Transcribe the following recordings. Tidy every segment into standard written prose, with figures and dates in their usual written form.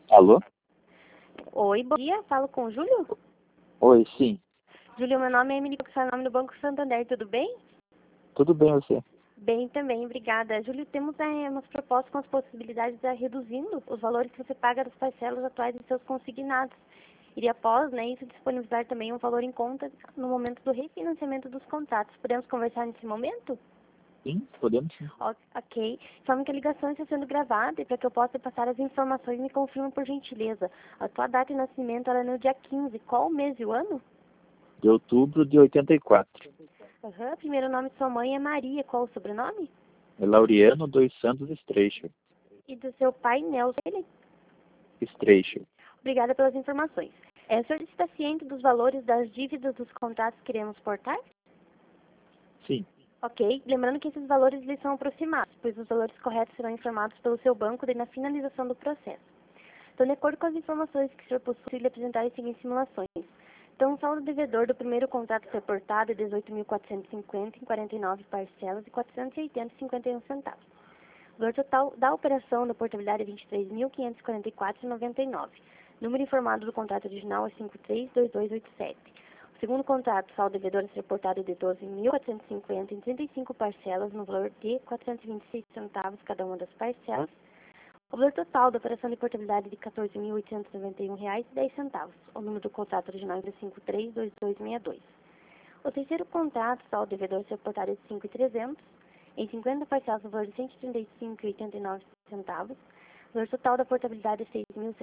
Alô? Oi, bom dia. Falo com o Júlio? Oi, sim. Júlio, meu nome é Emily, seu nome do Banco Santander, tudo bem? Tudo bem você? Bem também, obrigada. Júlio, temos umas propostas com as possibilidades de reduzindo os valores que você paga das parcelas atuais de seus consignados. Iria após, isso disponibilizar também um valor em conta no momento do refinanciamento dos contratos. Podemos conversar nesse momento? Sim, podemos sim. Ok. Informe que a ligação está sendo gravada e para que eu possa passar as informações, me confirma por gentileza. A tua data de nascimento era no dia 15. Qual o mês e o ano? De outubro de 84. Primeiro nome de sua mãe é Maria. Qual o sobrenome? É Laureano dos Santos Streicher. E do seu pai, Nelson. Streicher. Obrigada pelas informações. O senhor está ciente dos valores das dívidas dos contratos que iremos portar? Sim. Ok. Lembrando que esses valores eles são aproximados, pois os valores corretos serão informados pelo seu banco na finalização do processo. Então, de acordo com as informações que o senhor possui, lhe apresentar as seguintes simulações. Então, o saldo devedor do primeiro contrato reportado é 18.450 em 49 parcelas e 480,51 centavos. O valor total da operação da portabilidade é 23.544,99. Número informado do contrato original é 532287. O segundo contrato, saldo devedor a ser reportado é de 12.450 em 35 parcelas, no valor de 426 centavos cada uma das parcelas. O valor total da operação de portabilidade é de R$ 14.891,10. O número do contrato original é de 532262. O terceiro contrato, saldo devedor a ser reportado é de 5.300 em 50 parcelas, no valor de R$ 135,89 centavos. O valor total da portabilidade é R$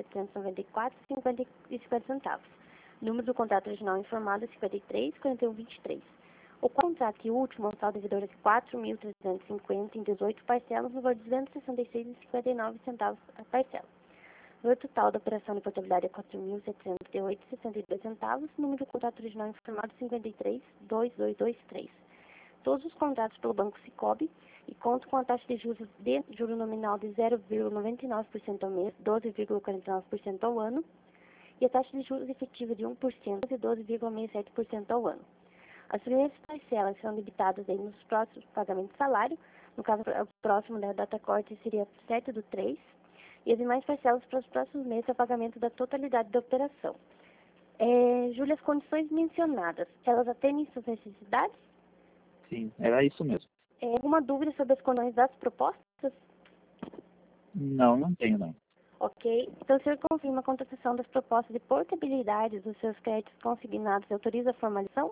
6.794,50 centavos. O número do contrato original informado é 534123. O contrato e o último, o saldo devedor é de R$ 4.350 em 18 parcelas, no valor de R$ 266,59 centavos a parcela. O valor total da operação de portabilidade é R$ 4.708,62 centavos. O número do contrato original informado é 532223. Todos os contratos pelo Banco Sicoob e contam com a taxa de juros nominal de 0,99% ao mês, 12,49% ao ano, e a taxa de juros efetiva de 1% e 12,67% ao ano. As primeiras parcelas serão debitadas nos próximos pagamentos de salário, no caso, o próximo da data corte seria 7/3, e as demais parcelas para os próximos meses é o pagamento da totalidade da operação. Júlia, as condições mencionadas, elas atendem suas necessidades? Sim, era isso mesmo. Alguma dúvida sobre as condições das propostas? Não tenho não. Ok. Então, o senhor confirma a contratação das propostas de portabilidade dos seus créditos consignados e autoriza a formalização?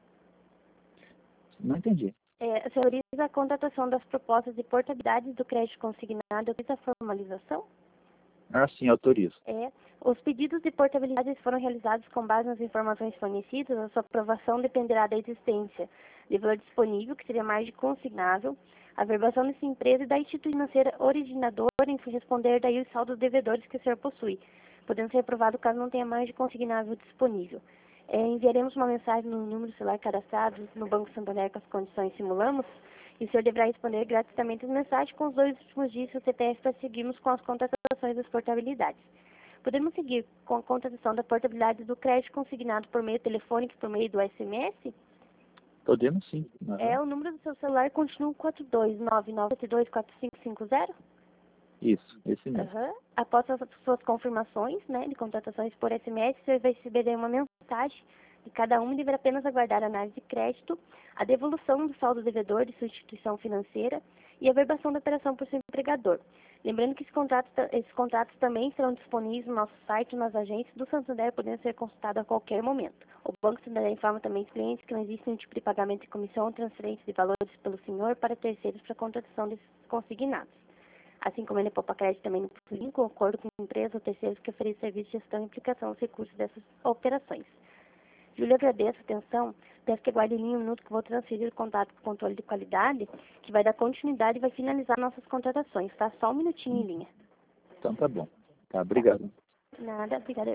Não entendi. O senhor autoriza a contratação das propostas de portabilidade do crédito consignado e autoriza a formalização? Ah, sim, autorizo. Os pedidos de portabilidade foram realizados com base nas informações fornecidas. A sua aprovação dependerá da existência de valor disponível, que seria margem consignável, a verbação dessa empresa e da instituição financeira originadora em responder daí os saldos devedores que o senhor possui, podendo ser aprovado caso não tenha margem consignável disponível. Enviaremos uma mensagem no número celular cadastrado no Banco Santander com as condições que simulamos, e o senhor deverá responder gratuitamente as mensagens com os 2 últimos dígitos do CPF para seguirmos com as contratações das portabilidades. Podemos seguir com a contratação da portabilidade do crédito consignado por meio telefônico e por meio do SMS? Podemos sim. O número do seu celular continua 42997245550? Isso, esse mesmo. Após as suas confirmações, de contratações por SMS, você vai receber uma mensagem de cada uma e deverá apenas aguardar a análise de crédito, a devolução do saldo devedor de sua instituição financeira e a verbação da operação por seu empregador. Lembrando que esses contratos também serão disponíveis no nosso site e nas agências do Santander, podendo ser consultados a qualquer momento. O Banco Santander informa também os clientes que não existe nenhum tipo de pagamento de comissão ou transferência de valores pelo senhor para terceiros para a contratação desses consignados. Assim como ele poupa crédito também em acordo com empresas ou terceiros que oferecem serviço de gestão e aplicação dos recursos dessas operações. Júlia, agradeço a atenção. Peço que aguarde em linha um minuto que vou transferir o contato para o controle de qualidade, que vai dar continuidade e vai finalizar nossas contratações, tá? Só um minutinho em linha. Então tá bom. Tá, obrigado. Nada, obrigada.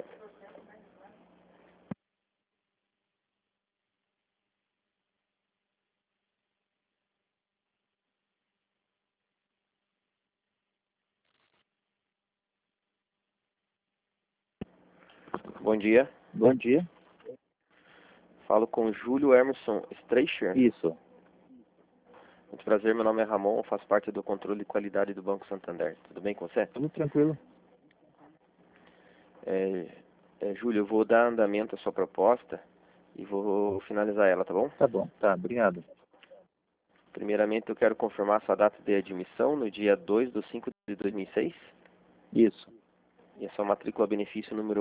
Bom dia. Bom dia. Falo com Júlio Emerson Streicher. Isso. Muito prazer, meu nome é Ramon, faço parte do controle de qualidade do Banco Santander. Tudo bem com você? Tudo tranquilo. Júlio, eu vou dar andamento à sua proposta e vou finalizar ela, tá bom? Tá bom, tá, obrigado. Primeiramente, eu quero confirmar sua data de admissão no dia 2/5/2006. Isso, E a sua matrícula benefício número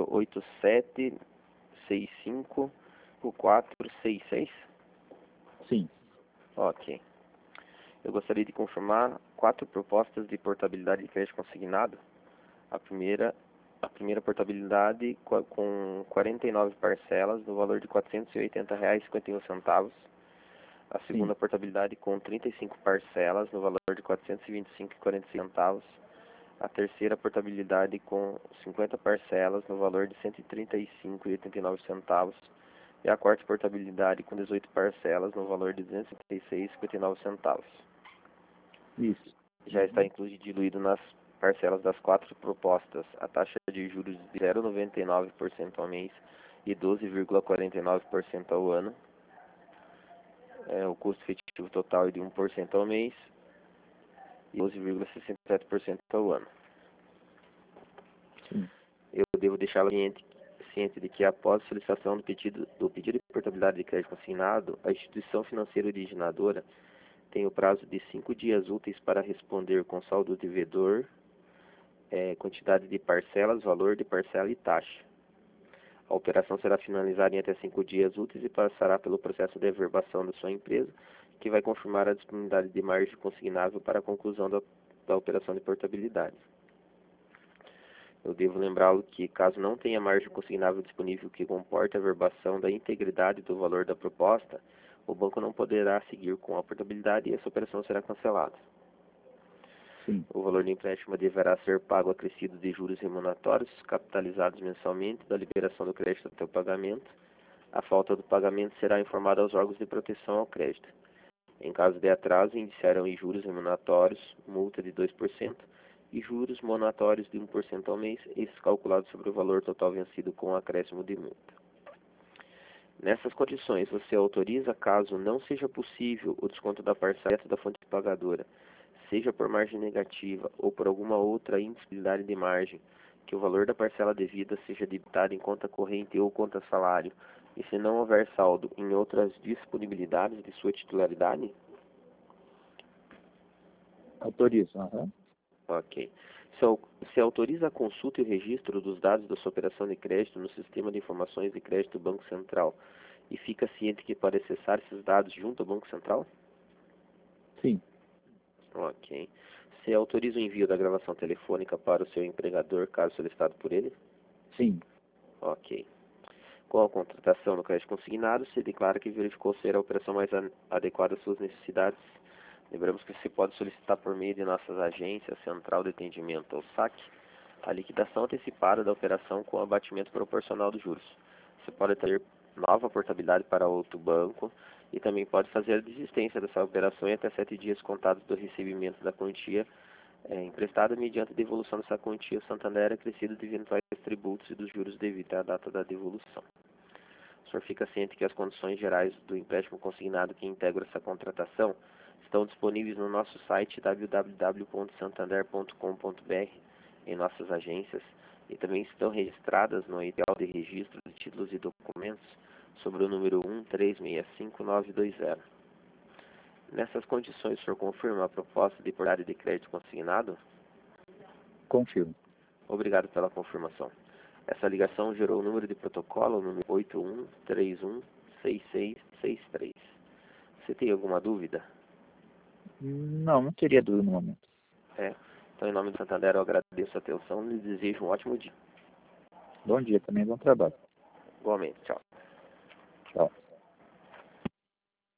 8765-466. sim, Ok. Eu gostaria de confirmar 4 propostas de portabilidade de crédito consignado. A primeira portabilidade com 49 parcelas no valor de R$ 480,51. A segunda portabilidade com 35 parcelas no valor de R$ 425,46. A terceira portabilidade com 50 parcelas no valor de R$ 135,89. E a quarta portabilidade com 18 parcelas no valor de R$ 236,59. isso, Já está incluído diluído nas parcelas das 4 propostas a taxa de juros de 0,99% ao mês e 12,49% ao ano. O custo efetivo total é de 1% ao mês e 12,67% ao ano. sim, Eu devo deixá-la ciente de que após a solicitação do pedido de portabilidade de crédito consignado, a instituição financeira originadora tem o prazo de 5 dias úteis para responder com saldo devedor, quantidade de parcelas, valor de parcela e taxa. A operação será finalizada em até 5 dias úteis e passará pelo processo de averbação da sua empresa, que vai confirmar a disponibilidade de margem consignável para a conclusão da operação de portabilidade. Eu devo lembrá-lo que, caso não tenha margem consignável disponível que comporte a averbação da integridade do valor da proposta, o banco não poderá seguir com a portabilidade e essa operação será cancelada. sim, O valor do empréstimo deverá ser pago acrescido de juros remuneratórios, capitalizados mensalmente, da liberação do crédito até o pagamento. A falta do pagamento será informada aos órgãos de proteção ao crédito. Em caso de atraso, indiciarão em juros remuneratórios, multa de 2%, e juros monatórios de 1% ao mês, esses calculados sobre o valor total vencido com acréscimo de multa. Nessas condições, você autoriza, caso não seja possível o desconto da parcela da fonte pagadora, seja por margem negativa ou por alguma outra impossibilidade de margem, que o valor da parcela devida seja debitado em conta corrente ou conta salário, e se não houver saldo em outras disponibilidades de sua titularidade? autorizo, aham. Ok. Se autoriza a consulta e o registro dos dados da sua operação de crédito no Sistema de Informações de Crédito do Banco Central e fica ciente que pode acessar esses dados junto ao Banco Central? Sim, Ok. Se autoriza o envio da gravação telefônica para o seu empregador, caso solicitado por ele? sim, Ok. Com a contratação do crédito consignado, se declara que verificou ser a operação mais adequada às suas necessidades. Lembramos que se pode solicitar por meio de nossas agências, Central de Atendimento ou SAC, a liquidação antecipada da operação com abatimento proporcional dos juros. Você pode ter nova portabilidade para outro banco e também pode fazer a desistência dessa operação em até 7 dias contados do recebimento da quantia emprestada mediante devolução dessa quantia. O Santander é acrescido de eventuais tributos e dos juros devido à data da devolução. O senhor fica ciente que as condições gerais do empréstimo consignado que integram essa contratação estão disponíveis no nosso site www.santander.com.br, em nossas agências, e também estão registradas no edital de registro de títulos e documentos sobre o número 1365920. Nessas condições, o senhor confirma a proposta de portabilidade de crédito consignado? confirmo. Obrigado pela confirmação. Essa ligação gerou o número de protocolo, o número 81316663. Você tem alguma dúvida? Não, não teria dúvida no momento. Então, em nome do Santander, eu agradeço a atenção e lhe desejo um ótimo dia. Bom dia também, bom trabalho. Igualmente, tchau. Tchau.